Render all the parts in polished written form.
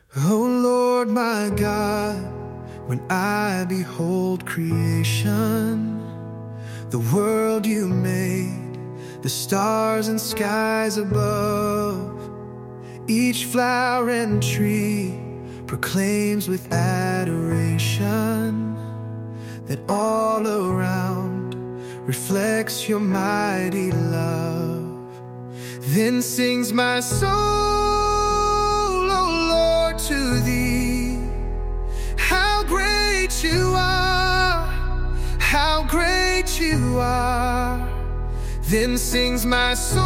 O Lord my God, when I behold creation, the world you made, the stars and skies above, each flower and tree proclaims with adoration that all around reflects your mighty love. Then sings my soul, O Lord, to thee, how great you are, how great you are. Then sings my soul,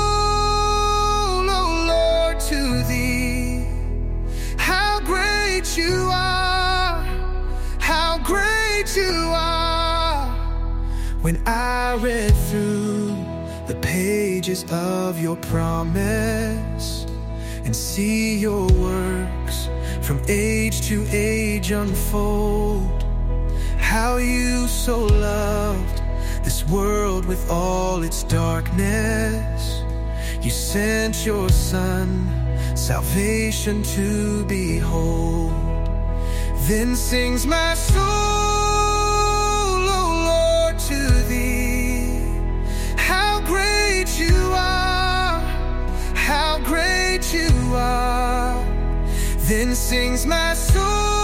O Lord, to thee, how great you are, how great you are. When I read through the pages of your promise and see your works from age to age unfold, how you so loved this world with all its darkness, you sent your Son, salvation to behold. Then sings my soul, O Lord, to thee, how great you are, how great you are. Then sings my soul,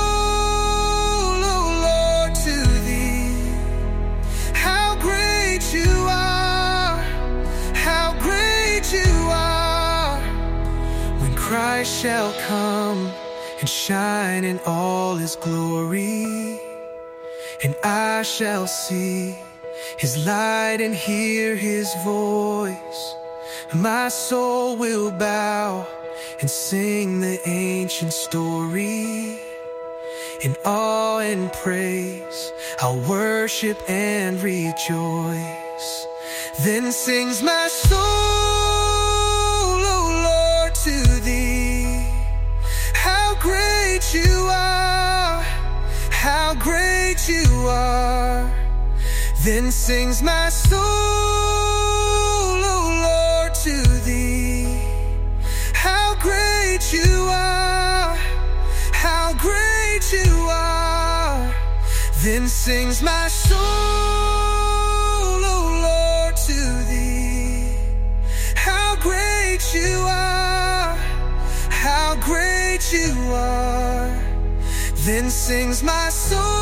O Lord, to thee, how great you are, how great you are. When Christ shall come and shine in all his glory, and I shall see his light and hear his voice, my soul will bow and sing the ancient story. In awe and praise I'll worship and rejoice. Then sings my soul, O Lord, to thee, how great you are, how great you are. Then sings my soul, O Lord, to thee, how great you are, how great you are. Then sings my soul, O Lord, to thee, how great you are, how great you are. Then sings my soul,